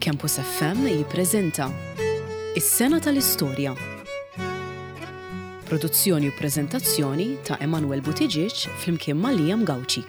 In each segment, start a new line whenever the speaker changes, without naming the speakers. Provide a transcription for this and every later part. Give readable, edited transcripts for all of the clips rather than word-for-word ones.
Campus FM jippreżenta Is-Sena tal-Istorja. Produzzjoni u preżentazzjoni ta' Emanuel Buttigieg flimkien ma' Liam Gawci.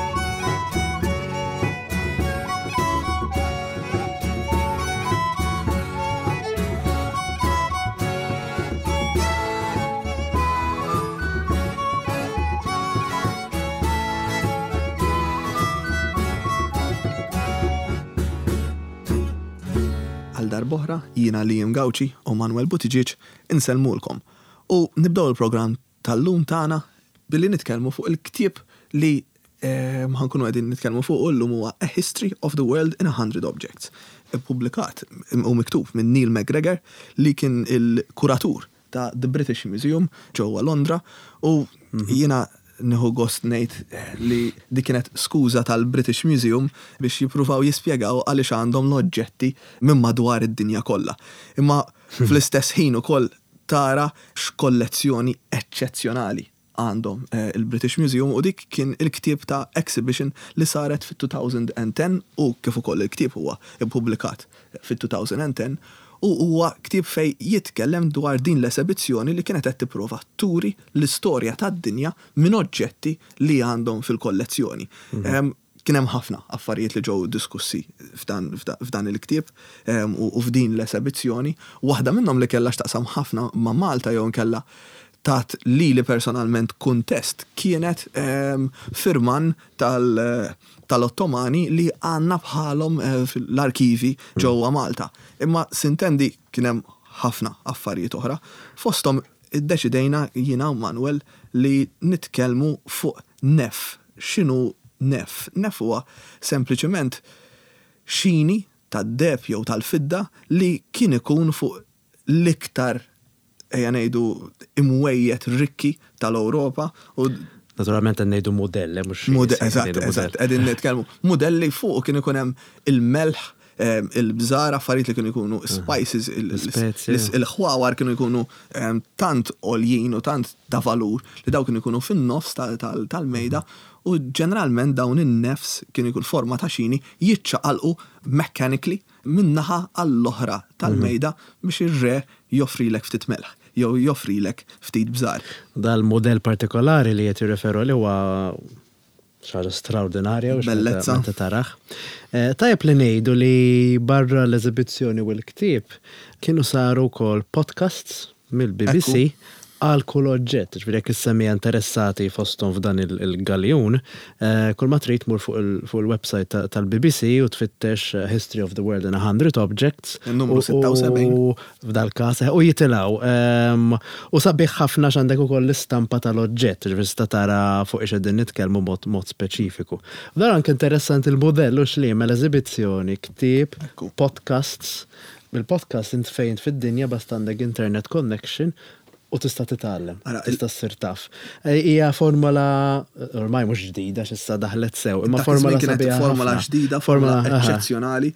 Darbohra, jiena Liam Gawci u Emanuel Buttigieg insellmulkom. U nibdew il-programm tal-lum tagħna billi nitkellmu fuq il-ktieb li ħankunu qegħdin nitkellmu fuq illum huwa A History of the World in 100 Objects. Ippubblikat u miktub minn Neil MacGregor li kien il-kuratur ta' The British Museum ġewwa Londra u jiena nieħu gost ngħid li dik kienet skuża tal-British Museum biex jippruvaw jispjegaw għaliex għandhom l-oġġetti minn madwar id-dinja kollha. Imma fl-istess ħin ukoll tara x'kollezzjoni eċċezzjonali għandhom il-British Museum u dik kien il-ktieb ta' exhibition li saret fit-2010 u kif ukoll il-ktieb huwa ippubblikat fit-2010 u huwa ktieb fej jitkellem dwar din l-esibizzjoni li kienet qed tipprova turi l-istorja tad-dinja minn oġġetti li għandhom fil-kollezzjoni. Kien hemm ħafna affarijiet li ġew diskussi f'dan il-ktieb u f'din l-esibizzjoni. Waħda minnhom li kellha x'taqsam ħafna ma' Malta jew inkella tat li personalment kuntest kienet firman tal-Ottomani li għanna bħalhom fl-arkivi ġewwa Malta. Imma sintendi kien hemm ħafna affarijiet oħra. Fosthom iddeċidejna jiena u Manuel li nitkellmu fuq nef. X'inhu nef? Nef huwa sempliċement xini tad-deb jew tal-fidda li kien ikun fuq l-iktar ngħidu imwejjed rikki tal-Ewropa u
naturalment ngħidu modelli mhux
eżatt, qegħdin nitkellmu modelli fuq kien ikun hemm il-melħ, il-bżar, affarijiet li kienu jkunu spices, il-ħwawar kienu jkunu tant oljin u tant ta' valur li daw kienu jkunu fin-nofs tal-mejda u ġeneralment dawn in-nefs kienu jkun forma ta' xini jiċċaqalqu mechanically minnaħa għall-oħra tal-mejda biex ir-re joffrilek ftit melħ jew joffrilek ftit bżar.
Dal-modell partikolari li qed jirreferu li huwa xaġa straordinarja u meta taraħ. Tajjeb li ngħidu li barra l-eżibizzjoni u l-ktieb kienu saru wkoll podcasts mill-BBC għal kull oġġett, ġifieri jekk issemmija interessati fosthom f'dan il-galjun, kull ma trid tmur fuq il-website tal-BBC u tfittex History of the World in 100 Objects.
Numru 76.
U f'dal każ u jitilgħu. U sabiħ ħafna x'għandek ukoll l-istampa tal-oġġett, ġifieri tara fuq ix qegħdin nitkellmu mod speċifiku. Dan anke interessanti il-modell u x'liem l-eżibizzjoni, ktieb, podcasts. Bil-podcast int fejn fid-dinja bast għandek internet connection u tista' titgħallem, tista' ssir taf. Hija formula ormai mhux ġdida x'issa daħlet sew, imma formula sabiħa.
Formula ġdida, formula eċċezzjonali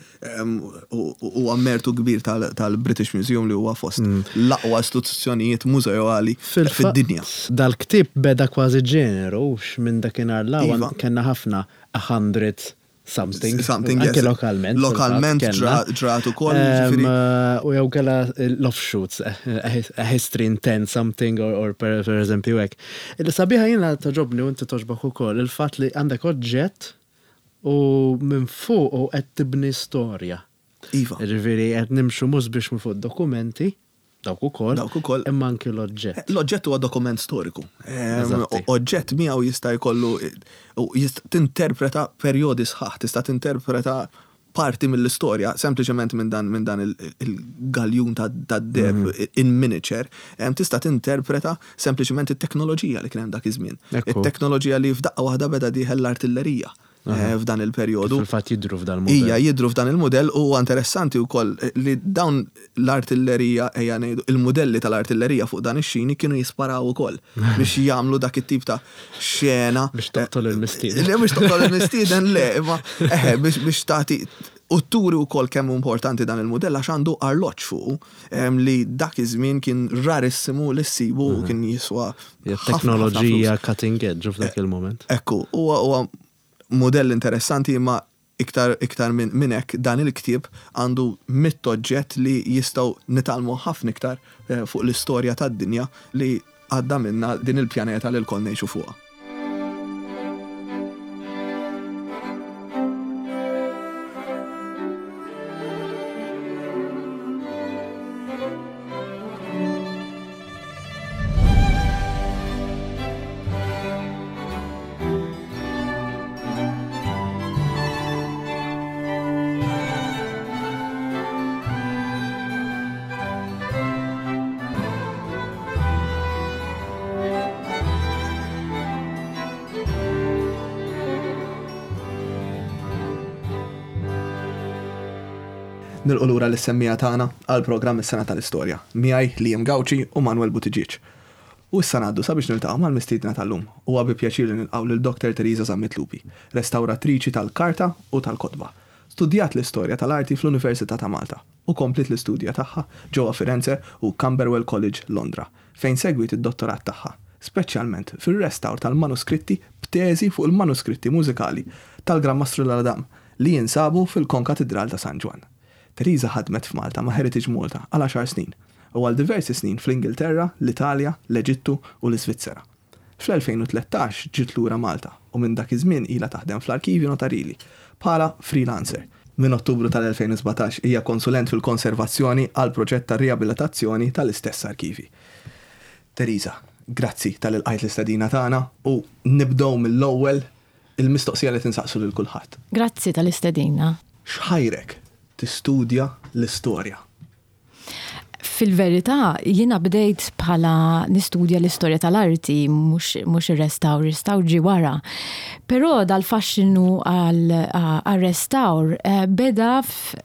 u ammertu kbir tal-British Museum li huwa fost l-aqwa istituzzjonijiet mużejali fid-dinja.
Dal-ktieb beda kważi ġeneru minn dakinhar l-ewwel kellna ħafna 100 something anke lokalment.
Lokalment ġrat ukoll
u jew kellha l-offshoots, a history in 10 something or per eżempju hekk. Il-sabiħa jiena toġobni u inti toġbok ukoll il-fatt li għandek oġġett u minn fuq u qed tibni storja.
Iva.
Ġifieri qed nimxu mhux biex minn fuq dokumenti, dawk ukoll, imma anke l-oġġett.
L-oġġett huwa dokument storiku. Oġġett miegħu jista' jkollu tinterpreta perjodi sħaħ, tista' tinterpreta parti mill-istorja sempliċement minn dan il-galjun tad-deb in miniature, tista' tinterpreta sempliċement it-teknoloġija li kien hemm dak iż-żmien. It-teknoloġija li f'daqqa waħda beda dieħel l-artillerija. F'dan il-perjodu.
Fil-fatt jidru f'dan il-modell.
Hija jidru f'dan il-modell u interessanti wkoll li dawn l-artillerija il-modelli tal-artillerija fuq dan ix-xini kienu jisparaw ukoll biex jagħmlu dak it-tip ta' xena
biex toqtol il-mistieden.
Le biex toqtol il-mistieden le, imma biex tagħti u turi wkoll kemm importanti dan il-modell għax għandu arloġġ fuq li dak iż-żmien kien rarissimu li ssibu u kien jiswa
teknoloġija cutting edge f'dak il-moment.
Ekku, huwa modell interessanti imma iktar minn hekk dan il-ktieb għandu mit-oġġett li jistgħu nitalmu ħafna iktar fuq l-istorja tad-dinja li għadda minna din il-pjaneta li l-kol ngħixu fuqha. Nilqu lura l-semmija tagħna għall-programm is-sena tal-istorja. Miegħi Liam Gawci u Manuel Buttigieg. U issa ngħaddu sabiex niltaqgħu mal-mistiedna tal-lum. Huwa bi pjaċir li nilqgħu lil Dr. Teresa Zammitlupi, restawratriċi tal-karta u tal-kotba. Studjat l-istorja tal-arti fl-Università ta' Malta u komplit l-istudja tagħha ġewwa Firenze u Camberwell College, Londra, fejn segwit id-dottorat tagħha, speċjalment fir-restawr tal-manuskritti b'teżi fuq il-manuskritti mużikali tal-Gran Mastru l-Adam li jinsabu fil-Konkatedral ta' San Ġwan. Teresa ħadmet f'Malta ma' Heritage Malta għal 10 snin u għal diversi snin fl-Ingilterra, l-Italja, l-Eġittu u l-Svizzera. Fl-2013 ġiet lura Malta u minn dak iż-żmien ilha taħdem fl-Arkivju Notarili bħala freelancer. Minn Ottubru tal-2017 hija konsulent fil-konservazzjoni għal proġett ta' riabilitazzjoni tal-istess arkivi. Teresa, grazzi tal-ilqajt l-istadina tagħna u nibdew mill-ewwel il-mistoqsija li tinsaqsu lil kulħadd.
Grazzi tal-istadina.
X'ħajrek tistudja l-istorja?
Fil-verità, jiena bdejt bħala nistudja l-istorja tal-arti, mhux ir-restawr, restawr ġi wara. Però dal-faxxinu għal-restawr beda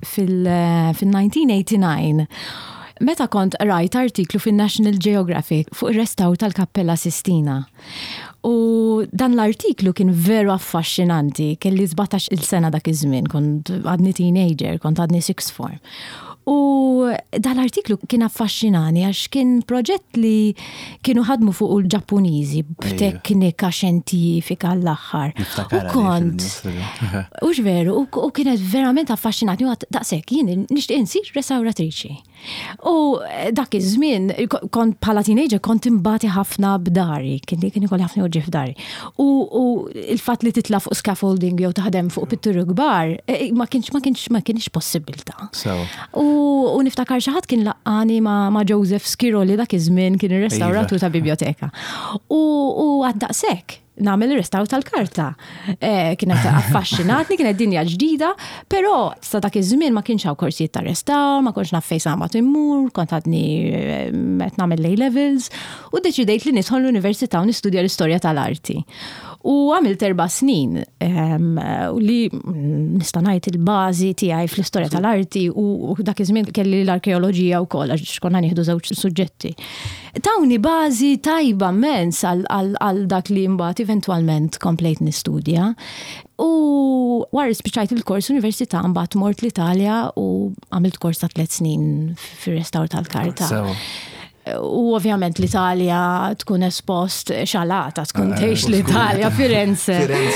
fil-1989. Meta kont rajt artiklu fin-National Geographic fuq ir-restawr tal-Kappella Sistina. U dan l-artiklu kien veru affaxxinanti, kelli 17 il-sena dak iż-żmien, kont għadni teenager, kont għadni sixth form. U dal-artiklu kien affaxxinani għax kien proġett li kienu ħadmu fuq il-Ġappuniżi b'teknika xjentifika l-aħħar. U kont, u veru, u kienet verament affaxxinati, u daqshekk jien nixtieq insir restawratriċi. U dak iż-żmien kont bħala teenager kont imbagħti ħafna b'dari, kien ikolli ħafna oġġi f'dari. U il-fatt li titla' fuq scaffolding jew taħdem fuq pitturi kbar ma kienx possibilità. U niftakar xi ħadd kien laqqani ma' Joseph Skiro li dak iż-żmien kien ir-restawratur ta' biblioteka. U għaddaqshekk nagħmel ir-restawr tal-karta. Kienet affaxxinatni, kienet dinja ġdida, però sa dak iż-żmien ma kienx hawn korsijiet ta' restawr, ma kontx naf fejn sama immur, kont għadni qed nagħmel A-levels u deċidejt li nidħol l-università u nistudja l-istorja tal-arti. U għamilt 4 snin li nista' ngħid il-bażi tiegħi fl-istorja tal-arti u dak iż-żmien kelli l-arkeoloġija wkoll għax konna nieħdu żewġ suġġetti. Tawni bażi tajba immens għal dak li mbagħad eventwalment komplejt nistudja. U wara spiċċajt il-kors università mbagħad mort l-Italja u għamilt kors ta' 3 snin fir-restawr tal-karta. U ovvjament l-Italja tkun espost xalata, tkun tgħix l-Italja, Firenze.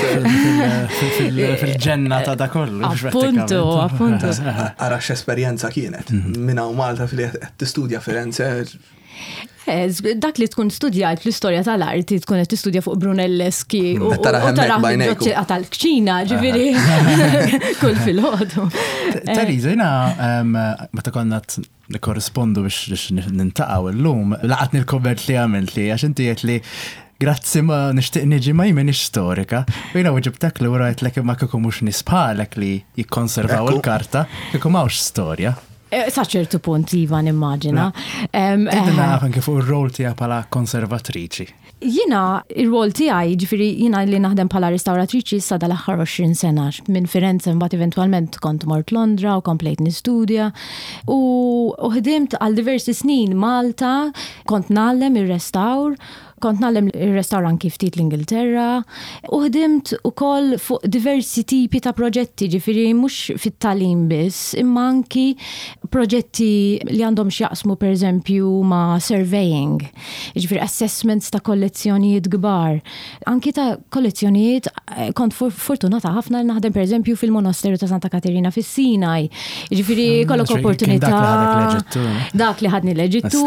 Fil-ġenna ta' da kollu.
Appuntu.
Ara x'esperjenza kienet. Minn hawn Malta tistudja Firenze.
Dak li tkun studjajt fl-istorja tal-arti tkun qed tistudja fuq Brunelleschi u tara tal-kċina, ġifieri kull fil-ħodu.
Teresa, jiena meta konna nikkorrispondu biex nintaqgħu llum, laqatni l-kobert li għamilt li għax inti qed li grazzi ma nixtieq niġi ma jmenix storika. U jiena ġibtek li rajt lek ma kieku mhux nisbħalek li jikkonservaw il-karta, kieku m'hawnx storja.
Sa ċertu punt iva nimmaġina.
Edna anke fuq ir-rol tiegħek bħala konservatriċi.
Jiena ir-rol tiegħi, ġifieri jiena li naħdem bħala restawratriċi issa dal-aħħar 20 sena minn Firenze mbagħad eventwalment kont mort Londra u komplejt nistudja u ħdimt għal diversi snin Malta, kont nagħlem ir-restawr, kont nagħlem ir-restawran kif ftit l-Ingilterra u ħdimt ukoll fuq diversi tipi ta' proġetti, ġifieri mhux fit-tagħlim biss, imma anki proġetti li għandhom x'jaqsmu pereżempju ma' surveying, ġifieri assessments ta' kollezzjonijiet kbar. Anki ta' kollezzjonijiet kont fortunata ħafna li naħdem pereżempju fil-Monasteru ta' Santa Katerina fis-Sinaj. Ġifieri kollok opportunità dak li ħadni l-Eġittu.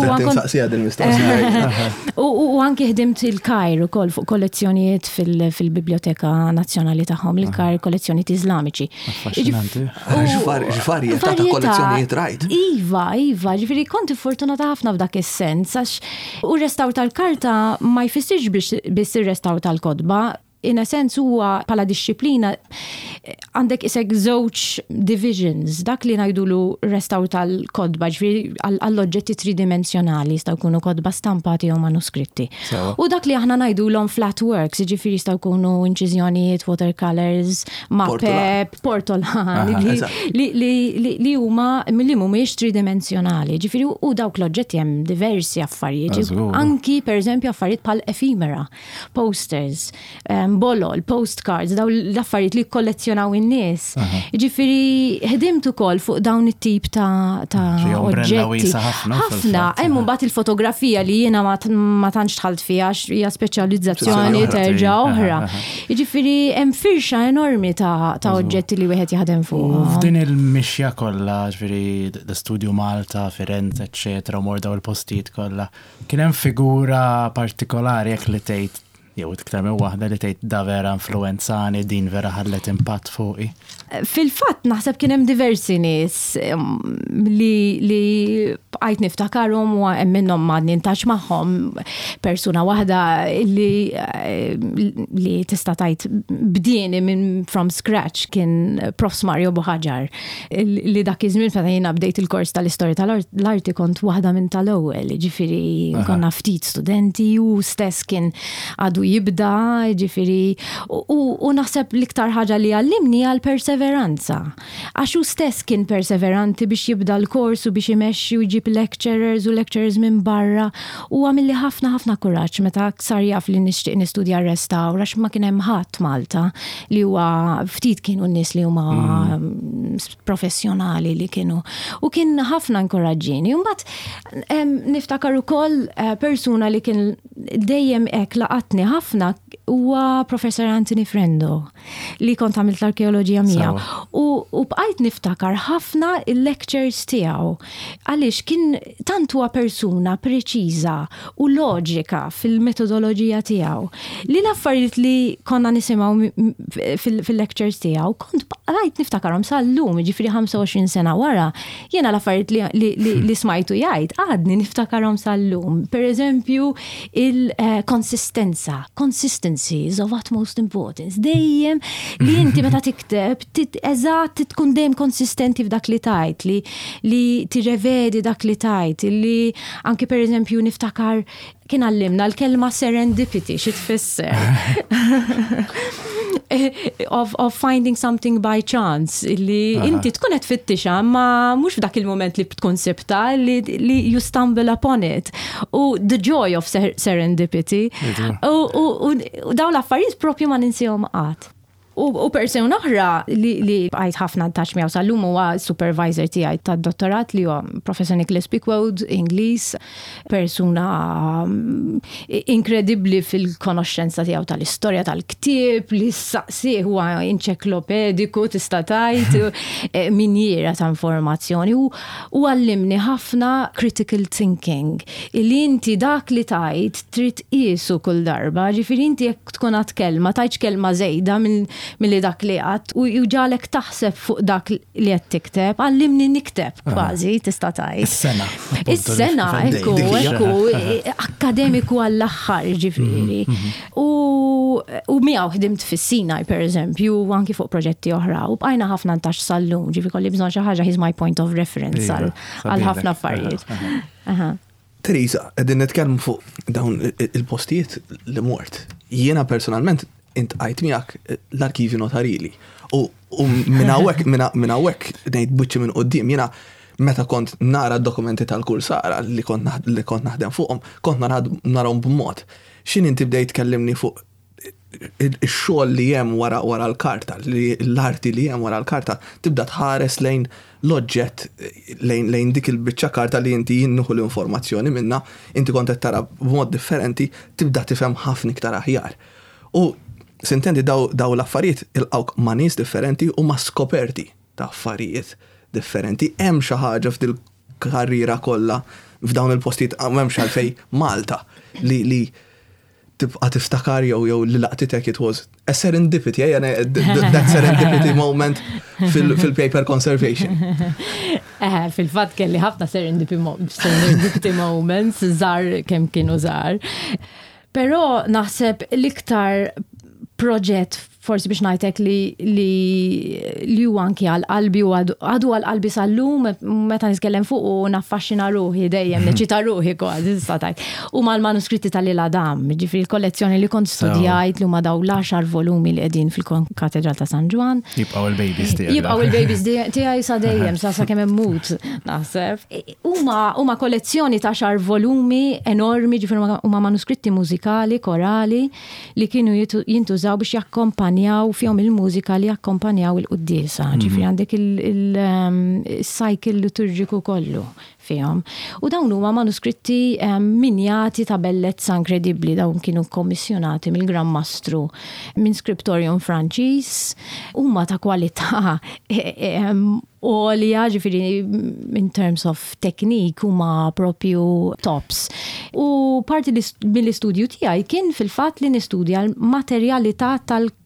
U anki ħdimt il-Kajr ukoll fuq kollezzjonijiet fil-Biblioteka Nazzjonali tagħhom, il-Kajr kollezzjonijiet Iżlamiċi.
Ġifieri ta' kollezzjonijiet rajt.
Iva, ġifieri kont fortunata ħafna f'dak is-sens għax u restawr tal-karta ma jfissirx biss ir-restawr tal-kodba. In a sens huwa pala disċiplina għandek isek żewġ divisions, dak li ngħidulu restawr tal-kodba, ġifieri għall-oġġetti tridimensjonali jistgħu jkunu kodba stampati jew manuskritti. U dak li aħna ngħidulhom flat works, ġifieri jistgħu jkunu inċiżjonijiet, watercolors, mappep, portolan, li huma li mhumiex tridimensjonali. Ġifieri u dawk l-oġġetti hemm diversi affarijiet. Anki pereżempju affarijiet bħal ephemera, posters, bolol, postcards, daw l-affarijiet li kollezzjonaw in-nies. Ġifieri ħdimt ukoll fuq dawn it-tip ta' oġġetti. Ħafna, hemm mbagħad il-fotografija li jiena ma tantx tħalt fiha hija speċjalizzazzjoni terġa' oħra. Ġifieri hemm firxa enormi ta' oġġetti li wieħed jaħdem fuq.
F'din il-mixja kollha, ġifieri l-Istudju Malta, Firenze, eċċetera, mor daw il-postijiet kollha. Kien hemm figura partikolari jekk li tgħid jew iktar minn waħda li tgħid da vera influenzani din vera ħallet impatt fuqi.
Fil-fatt naħseb kien hemm diversi nies li bqajt niftakarhom u hemm minnhom ma nintax magħhom persuna waħda li tista' tgħid bdieni minn from scratch kien Prof. Mario Buħaġar li dak iż-żmien meta jiena bdejt il-kors tal-istorja tal-arti kont waħda minn tal-ewwel, ġifieri konna ftit studenti u stess kien għadu jibda, ġifieri u naħseb l-iktar ħaġa li għallimni għal perseveranza. Għax hu stess kien perseveranti biex jibda l-kors u biex imexxi u jġib lecturers minn barra u għamilli ħafna kuraġġ meta sar jaf li nixtieq nistudja restawr għax ma kien hemm ħadd Malta li huwa ftit kienu n-nies li huma professjonali li kienu u kien ħafna inkoraġġini. U mbagħad niftakar ukoll persuna li kien dejjem hekk laqatni ħafna huwa Professor Anthony Frendo li kont għamilt l-arkeoloġija miegħu u bqajt niftakar ħafna il-lectures tiegħu għaliex kien tant huwa persuna preċiża u loġika fil-metodoloġija tiegħu li l-affarijiet li konna nisimgħu fil-lectures tiegħu kont bqajt niftakarhom sal-lum, ġifieri 25 sena wara, jiena l-affarijiet li smajtu jgħid għadni niftakarhom sal-lum. Pereżempju consistency is of utmost importance. Dejjem li inti meta tikteb eżatt tkun dejjem konsistenti f'dak li tajt, li tirrevedi dak li tajt, li anke pereżempju niftakar kien għallimna l-kelma serendipity xi tfisser. Of finding something by chance li inti tkun qed tfittixa ma mhux f'dak il-moment li tkun sibta li you stumble upon it. U the joy of serendipity. U dawn l-affarijiet propju ma ninsihom qatt. U persuna oħra li bqajt ħafna ntax miegħu sal-lum huwa supervisor tiegħi tad-dottorat li huwa Professor Nicholas Pickwood, Ingliż, persuna inkredibbli fil-konoxxenza tiegħu tal-istorja tal-ktieb, li saqsih huwa enċiklopediku tista' tgħid minjera ta' informazzjoni u għallimni ħafna critical thinking. Illi inti dak li tajt trid qisu kull darba, ġifieri inti jekk tkun għad kelma, tajtx kelma żejda milli dak li għat u ġalek taħseb fuq dak li qed tikteb, għallimni nikteb kważi tista' tgħid. Is-sena ekku akademiku għall-aħħar ġifieri. U miegħu ħdimt fis-Sinaj pereżempju u anki fuq proġetti oħra u bqajna ħafna ntax sal-lum, ġifieri kolli bżonn xi ħaġa he's my point of reference għal ħafna affarijiet.
Teresa, qegħdin nitkellmu fuq dawn il-postijiet li mort. Jiena personalment intqajt miegħek l-arkivju notarili. U minn hawnhekk ngħid buċċi minn quddiem jiena meta kont nara d-dokumenti tal-kursara li kont naħdem fuqhom, kont narahom b'mod. xin inti bdejt tkellimni fuq il-xogħol li hemm wara l-karta, l-arti li hemm wara l-karta, tibda tħares lejn l-oġġett, lejn dik il-biċċa karta li inti jinnuħu l-informazzjoni minna, inti kont qed tara b'mod differenti, tibda tifhem ħafna iktar aħjar. U sintendi daw l-affarijiet ilqawk ma' nies differenti u ma' skoperti ta' affarijiet differenti. Hemm xi ħaġa f'dil karriera kollha f'dawn il-postijiet m'hemmx għalfej Malta li tibqa' tiftakar jew li laqtitek it was a serendipity, that serendipity moment fil-paper conservation.
Fil-fatt kelli ħafna serendipity moments, żar kemm kienu żar. Però naħseb l-iktar proġett forsi biex ngħidlek li huwa anki għal-qalbi u għadu għal-qalbi sal-lum meta nitkellem fuq u naffaxxina ruħi dejjem neċita ruħi kważi tista' tgħid. Huma l-manuskritti tal-Lil Adam, ġifieri l-kollezzjoni li kont studjajt li huma daw l-10 volumi li qegħdin fil-Katedral ta' San Ġwan.
Jibqgħu il-babies tiegħek.
Jibqgħu il-babies tiegħi sa dejjem sa kemm immut naħseb. Huma kollezzjoni ta' 10 volumi enormi, ġifieri huma manuskritti mużikali, korali li kienu jintużaw biex jakkompanjaw fihom il-mużika li jakkompanjaw il-qudiesa, ġifieri għandek il-cycle liturġiku kollu fihom. U dawn huma manuskritti minjati ta' bellezza inkredibbli, dawn kienu kommissjonati mill-Gran Mastru minn Scriptorium Franċiż, huma ta' kwalità għolja, ġifieri in terms of technique huma propju tops. U parti mill-istudju tiegħi kien fil-fatt li nistudja l-materjalità tal-ktieb.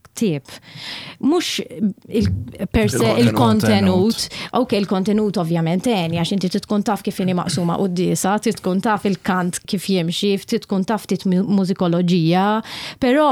Mux per se il-kontenut, ok, il-kontenut ovvjament għax inti titkun taf kif inni maqsuma qudiesa, titkun taf il-kant kif jimxi, titkun taf tit mużikoloġija, però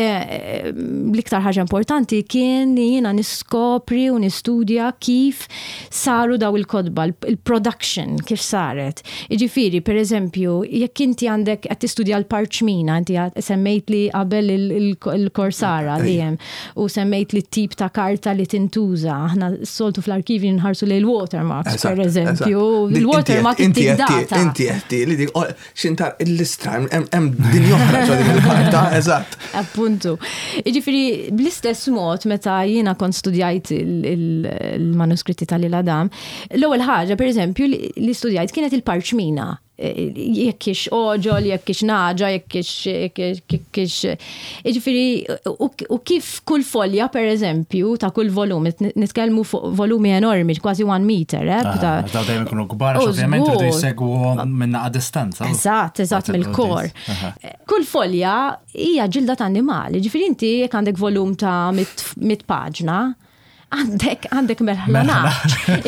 l-iktar ħaġa importanti kien jiena niskopri u nistudja kif saru daw il-kodba, il-production, kif saret. Iġifieri, per eżempju, jekk inti għandek qed tistudja l-parċmina, inti semmejt li qabel il-korsara li u semmejt li t-tip ta' karta li tintuża. Aħna soltu fl-arkivi nħarsu li l-watermarks, per eżempju. Il-watermark t-data.
Inti għetti li dik, xintar il-listra, hemm din joħra ġodin il-karta, eżatt.
Appuntu. Iġifiri, bl-istess mod, meta jiena kont studjajt il-manuskritti tal-Lil Adam, l-ewwel ħaġa, per eżempju, li studjajt kienet il-parċmina. Jekkix oġol, jekkix naġa, jekkix ġifiri, u kif kull folja, per eżempju, ta' kull volum, nitkellmu fuq volumi enormi, kważi 1 meter,
Daw dejjem ikunu kbar, ovvjament irdu jsegwu minna a distanza.
Eżatt, mill-kor. Kull folja hija ġilda ta' annimali, ġifiri inti jekk għandek volum ta' 100 paġna, għandek merħlanaċ.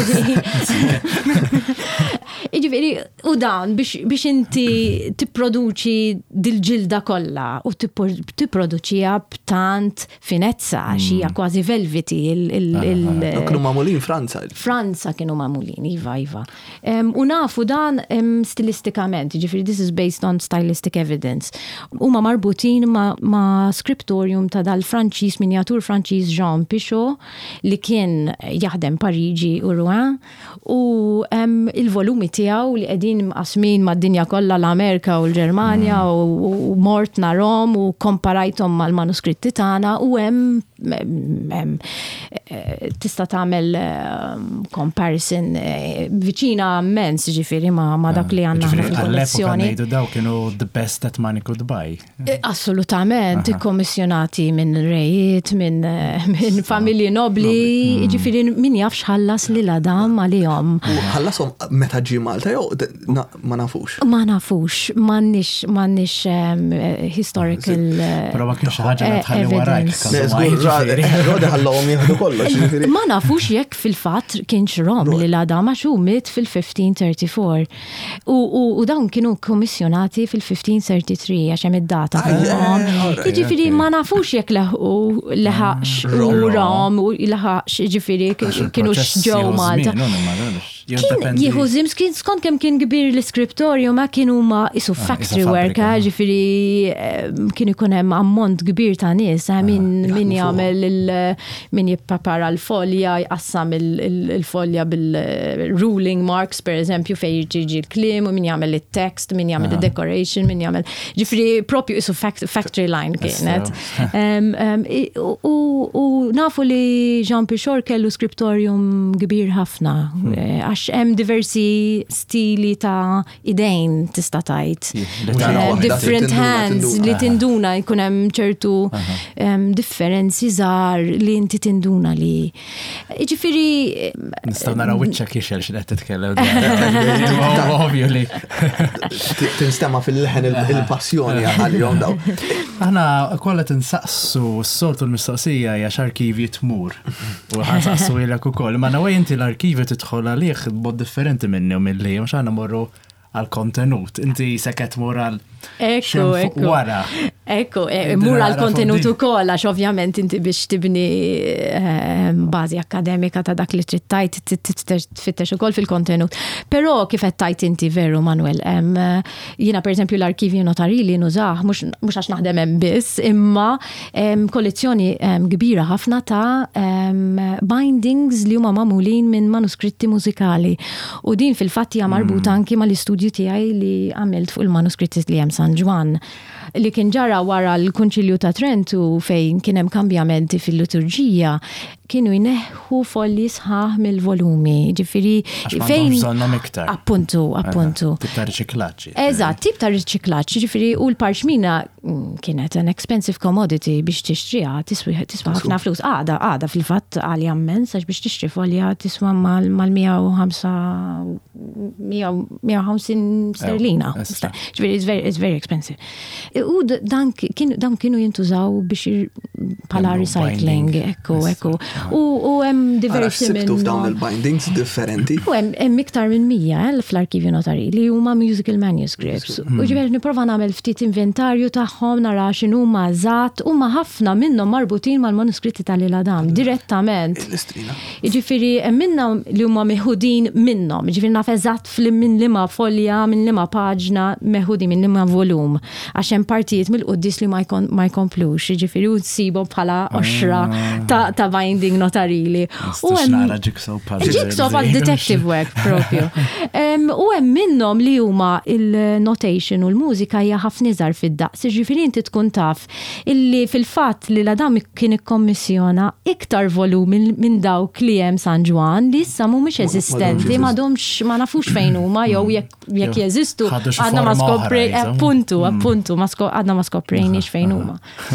Iġifiri, u dawn biex inti tipproduċi dil-ġilda kollha u tipproduċija b'tant finezza, xija kważi velveti.
Kienu magħmulin Franza.
Franza kienu magħmulin, iva. U nafu dan stilistikament, ġifiri, this is based on stylistic evidence. Huma marbutin ma' scriptorium ta' dal-Franċiż, minjatur Franċiż Jean Pichot, li kien jaħdem Pariġi u Rouen, u il-volumi tiegħu li qegħdin mqasmin mad-dinja kollha l-Amerika u l-Ġermanja u mort narhom u komparajthom mal-manuskritti tagħna u hemm tista' tagħmel comparison viċina immens ġifieri ma' dak li għandna fil-kollezzjoni.
Ngħidu daw kienu the best that money could buy.
Assolutament, ikkommissjonati minn rejiet, minn familji nobli, ġifieri min jafx ħallas Lil Adam għalihom.
U ħallasom meta ġi Malta jew ma nafux.
Ma nafux, m'għandniex historical
Però ma kienx ħaġa li tħalli warajk.
Rodi ħallhom jieħdu kollox.
Ma nafux jekk fil-fatt kienx Rom Lil Adam għax hu miet fil-1534. U dawn kienu kommissjonati fil-1533 għax hemm id-data fuqhom. Jiġifieri ma nafux jekk leħaqx u Rom u leħaqx jiġifieri kienu ġew Malta. Jieħu zimskin skont kemm kien kbir l-iskriptorju ma kienu ma isu factory work, ġifieri kien ikun hemm ammont kbir ta' nies, min jagħmel min jipprepara l-folja, jqassam il-folja bil-ruling marks pereżempju fejn jiġi l-kliem u min jagħmel it-text, min jagħmel id-decoration, min jagħmel ġifieri propju isu factory line kienet. U nafu li Jean Pichor kellu skriptorium kbir ħafna, għax hemm diversi stili ta' idejn tista' tgħid. Different hands li tinduna jkun hemm ċertu differenzi żgħar li inti tinduna li. Jiġifieri
nistgħu naraw wiċċek ixel x'qed titkellem. Ovvju li.
Tinstema' fil-leħen il-passjoni għal-jom daw.
Aħna kollha tinsaqsu s-soltu l-mistoqsija hija x'arkivji tmur. U ħansaqsu ilek ukoll, ma nawej inti l-arkivju tidħol għalih b'mod differenti minni u milli, mhux aħna morru għal-kontenut. Inti seket mur għal wara.
Mur għal-kontenut ukoll għax ovvjament inti biex tibni bażi akademika ta' dak li trid tajt tfittex ukoll fil-kontenut. Però kif qed tajt inti veru Manuel, jiena pereżempju l-arkivju notarili nużah mhux għax naħdem hemm biss, imma kollezzjoni kbira ħafna ta' bindings li huma magħmulin minn manuskritti mużikali. U din fil-fatt hija marbuta anki mal-istudju tiegħi li għamilt fuq il-manuskritti li hemm San Ġwan li kien ġara wara l-Kunċilju ta' Trentu fejn kien hemm kambjamenti fil-liturġija kienu jneħħu folli sħaħ mill-volumi. Ġifieri fejn
iktar.
Appuntu.
Tip ta' riċiklaġġ.
Eżatt, tip ta' riċiklaġġ, ġifieri u l-parxmina kienet an expensive commodity biex tixtriha tiswa ħafna flus. Għada fil-fatt għali ammens għax biex tixtri folja tiswa mal-150 sterlina. Ġifieri it's very expensive. U dan kienu jintużaw biex bħala recycling, ekku. U hemm diversi minn.
Sibtu f'dawn il-bindings differenti.
U hemm iktar minn 100 fl-arkivju notari li huma musical manuscripts. U ġifieri nipprova nagħmel ftit inventarju tagħhom nara x'inhuma eżatt huma ħafna minnhom marbutin mal-manuskritti tal-Iladam direttament. Jiġifieri hemm minnhom li huma meħudin minnhom, jiġifieri naf eżatt minn liema folja, minn liema paġna meħudi minn liema volum. Għax hemm partijiet mill-qudies li ma jkomplux, jiġifieri u tsibhom bħala oxra ta' binding notarili. U hemm jigsaw bħal detective work propju. U hemm minnhom li huma il-notation u l-mużika hija ħafna iżgħar fid-daqs. Jiġifieri inti tkun taf illi fil-fatt li l-Adam kien ikkommissjona iktar volum minn dawk li hemm San Ġwan li issa mhumiex eżistenti, ma nafux fejn huma jew jekk jeżistu għadna ma skopri appuntu għadna ma skoprejniex fejn huma.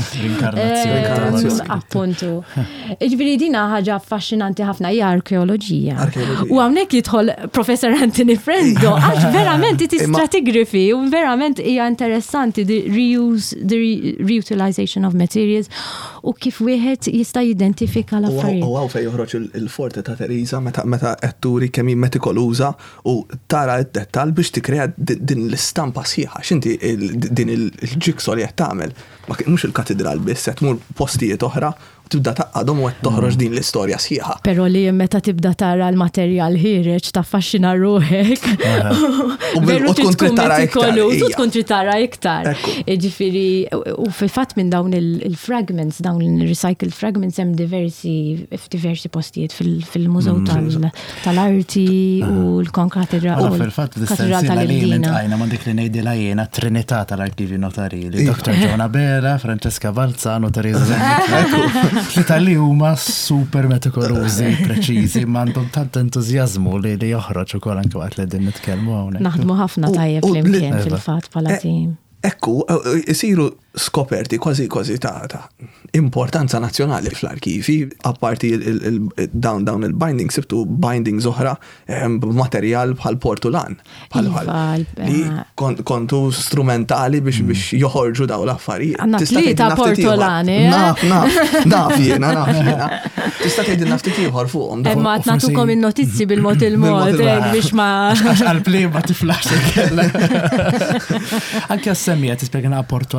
Appuntu. Ġifieri dina ħaġa affaxxinanti ħafna hija arkeoloġija. U hawnhekk jidħol Professor Anthony Fresco għax verament tista' tigrafi u verament hija interessanti the reutilization of materials u kif wieħed jista' jidentifika l-affarijiet.
U fejn joħroġ il-forte ta' Teresa meta qed turi kemm hi metikoluża u tara d-dettall biex tikkrea din l-istampa sħiħa x'inti din il-ġiksaw li qed tagħmel. Ma mhux il-katedral biss qed tmur postijiet oħra tibda taqqadhom u qed toħroġ din l-istorja sħiħa.
Però li meta tibda tara l-materjal ħireġ taffaxxina ruħek.
U tkun trid tara iktar.
Tkun trid tara iktar. Jiġifieri u fil-fatt minn dawn il-fragments, dawn il-recycled fragments hemm diversi postijiet fil-Mużew tal-Arti u l-Konkatedra u l-Katedral tal-Ibdina.
Għajna ma dik li ngħidilha jiena Trinità tal-Arkivji Notarili. Dr. Giona Bera, Francesca Balzano, Teresa Tlita huma super metikolużi, preċiżi, ma għandhom tant entużjażmu li joħroġ ukoll anke waqt li din nitkellmu hawnhekk.
Naħdmu ħafna tajjeb flimkien fil-fatt bħala tim.
Ekku, isiru skoperti kważi ta' importanza nazzjonali fl-arkivi, apparti dawn il-binding, sibtu bindings oħra b'materjal bħal portulan. Li kontu strumentali biex joħorġu daw l-affarijiet.
Għanna tlita portolani.
Naf jena. Tista' tgħidilna ftit ieħor fuqhom.
Imma qed nagħtukom in-notizzi bil-mod il-mod biex ma
għall-play ma tiflax. Anke semmiet tispjegana portolan xi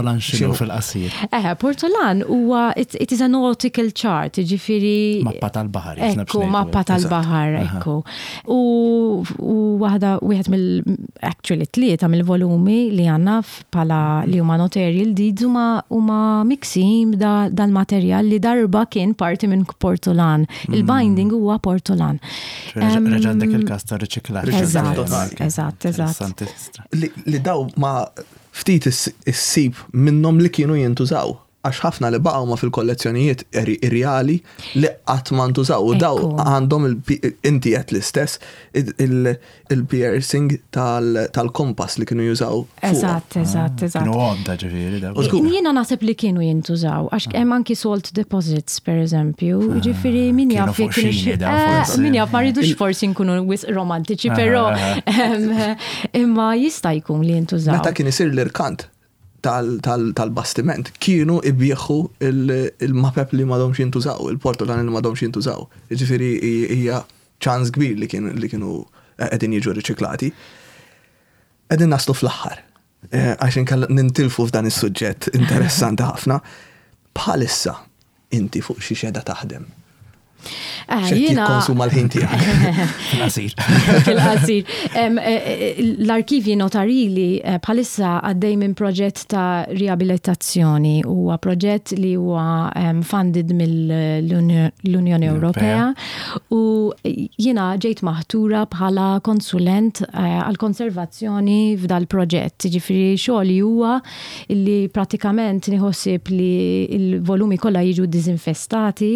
xinu fil-qasir.
Portolan huwa it is a nautical chart, ġifiri.
Mappa tal-bahar.
Ekku, mappa tal-bahar, ekku. U wieħed actually 3 mill-volumi li għanna pala li huma notarial deeds huma miksim dal-materjal li darba kien parti minn portolan. Il-binding huwa portolan.
Reġandek il-kas ta' riċiklaġġ.
Eżatt.
Li daw ma ftit issib minnhom li kienu jintużaw. Għax ħafna li baqgħu ma fil-kollezzjonijiet irreali li qatt ma ntużaw. U daw għandhom inti qed l-istess il-piercing tal-kompass li kienu jużaw.
Eżatt.
Kienu għodda ġifieri.
Jiena naħseb li kienu jintużaw, għax hemm anki salt deposits pereżempju, ġifieri min jaf jekk min jaf ma rridux forsi nkunu romantiċi, però imma jista' jkun li jintużaw.
Meta kien isir l-irkant tal-bastiment kienu ibieħu il-mapep li madomx jintużaw, il-portolan li madomx jintużaw. Ġifiri hija ċans kbir li kienu qegħdin jiġu riċiklati. Qegħdin naslu fl-aħħar. Għax nintilfu f'dan is-suġġett interessanti ħafna. Bħalissa inti fuq xi xeda taħdem.
Jiena
konsuma l-ħin tiegħek.
Fil-qasir. L-arkivji notarili bħalissa għaddej minn proġett ta' riabilitazzjoni huwa proġett li huwa funded mill-Unjoni Ewropea u jiena ġejt maħtura bħala konsulent għal-konservazzjoni f'dal proġett. Ġifieri xogħli huwa li pratikament nieħossib li l-volumi kollha jiġu diżinfestati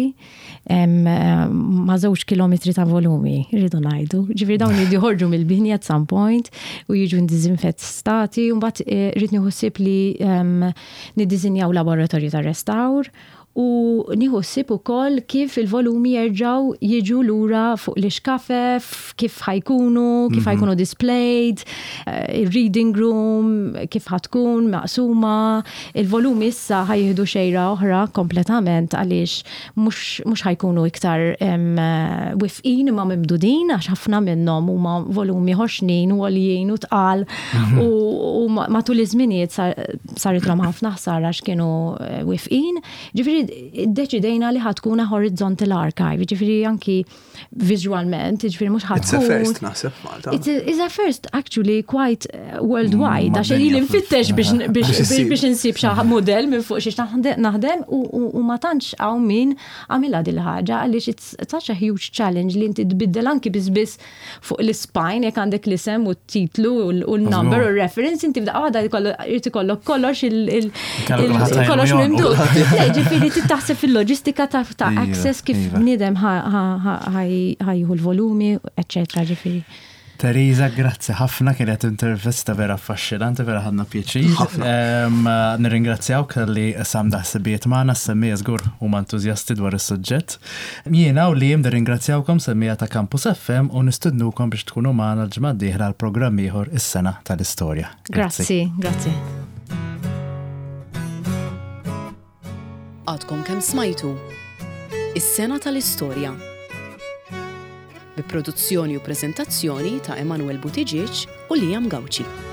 ma' 2 kilometri ta' volumi, rridu ngħidu. Ġifieri dawn jridu joħorġu mill-bini at some point u jiġu diżinfestati u mbagħad rrid nieħu ħsieb li niddiżinjaw laboratorju ta' restawr u nieħu ħsieb ukoll kif il-volumi jerġgħu jiġu lura fuq l-ixkafef, kif ħajkunu displayed, il-reading room, kif ħatkun maqsuma. Il-volumi issa ħajjieħdu xejra oħra kompletament għaliex mhux ħajkunu iktar wifqin imma mimdudin għax ħafna minnhom huma volumi ħoxnin u għoljien u tqal u matul iż-żminijiet saritrom ħafna ħsara x'kienu wifqin. Ġifieri deċidejna li ħatkuna horizontal archive, ġifiri anki visualment, ġifiri mux ħatkun.
It's a first, naħseb Malta.
It's a first actually quite worldwide, għax li nfittex biex nsib xa model minn fuq xiex naħdem u ma tantx għaw min għamila dil-ħagġa, għalix it's such a huge challenge li inti tbiddel anki bizbis fuq l-spine, jek għandek l-isem u t-titlu u l-number u reference, inti bda għada jtikollok kollox kollox mimdu. Ġifiri taħseb fil-loġistika ta' access kif bniedem ħajju l-volumi, eccetera, ġifiri.
Teresa, grazzi ħafna, kienet intervista vera affaxxinanti, vera ħadna pjaċir. Nirringrazzjawk li samda ħsibiet magħna, semmija żgur huma entużjasti dwar is-suġġett. Jiena u li nirringrazzjawkom semmija ta' Campus FM u nistudnukom biex tkunu magħna l-ġimgħa d-dieħla l-programm ieħor is-sena tal-istorja.
Grazzi.
Għadkom kemm smajtu is-sena tal-istorja. Bi produzzjoni u preżentazzjoni ta' Emanuel Butiġiċ u Liam Gawċi.